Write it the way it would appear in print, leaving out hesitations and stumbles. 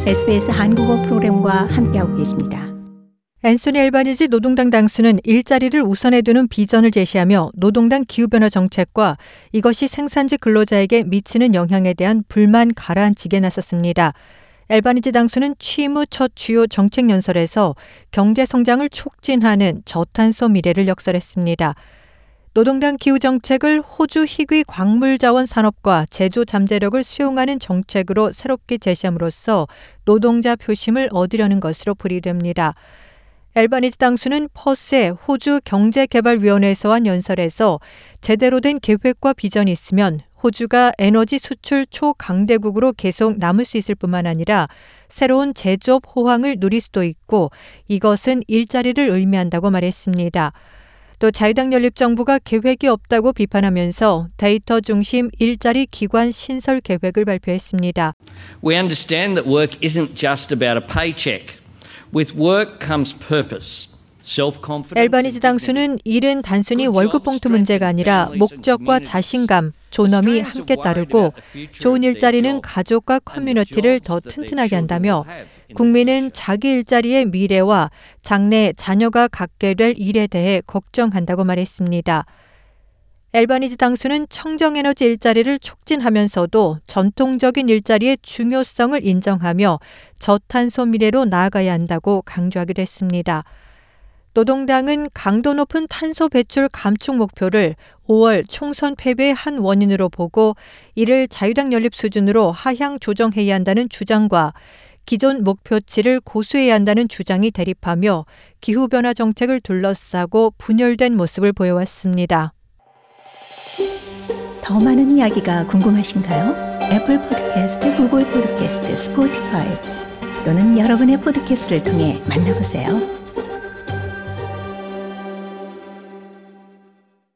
SBS 한국어 프로그램과 함께하고 계십니다. 앤소니 앨바니지 노동당 당수는 일자리를 우선에 두는 비전을 제시하며 노동당 기후변화 정책과 이것이 생산지 근로자에게 미치는 영향에 대한 불만 가라앉히기에 나섰습니다. 앨바니지 당수는 취임 후 첫 주요 정책 연설에서 경제 성장을 촉진하는 저탄소 미래를 역설했습니다. 노동당 기후 정책을 호주 희귀 광물 자원 산업과 제조 잠재력을 수용하는 정책으로 새롭게 제시함으로써 노동자 표심을 얻으려는 것으로 풀이됩니다. 앨바니지 당수는 퍼스의 호주 경제개발위원회에서 한 연설에서 제대로 된 계획과 비전이 있으면 호주가 에너지 수출 초강대국으로 계속 남을 수 있을 뿐만 아니라 새로운 제조업 호황을 누릴 수도 있고 이것은 일자리를 의미한다고 말했습니다. 또 자유당 연립정부가 계획이 없다고 비판하면서 데이터 중심 일자리 기관 신설 계획을 발표했습니다. We understand that work isn't just about a paycheck. With work comes purpose. 앨바니지 당수는 일은 단순히 월급 봉투 문제가 아니라 목적과 자신감, 존엄이 함께 따르고 좋은 일자리는 가족과 커뮤니티를 더 튼튼하게 한다며 국민은 자기 일자리의 미래와 장래 자녀가 갖게 될 일에 대해 걱정한다고 말했습니다. 앨바니지 당수는 청정에너지 일자리를 촉진하면서도 전통적인 일자리의 중요성을 인정하며 저탄소 미래로 나아가야 한다고 강조하기도 했습니다. 노동당은 강도 높은 탄소 배출 감축 목표를 5월 총선 패배의 한 원인으로 보고 이를 자유당 연립 수준으로 하향 조정해야 한다는 주장과 기존 목표치를 고수해야 한다는 주장이 대립하며 기후변화 정책을 둘러싸고 분열된 모습을 보여왔습니다. 더 많은 이야기가 궁금하신가요? 애플 팟캐스트, 구글 팟캐스트, 스포티파이 또는 여러분의 팟캐스트를 통해 만나보세요.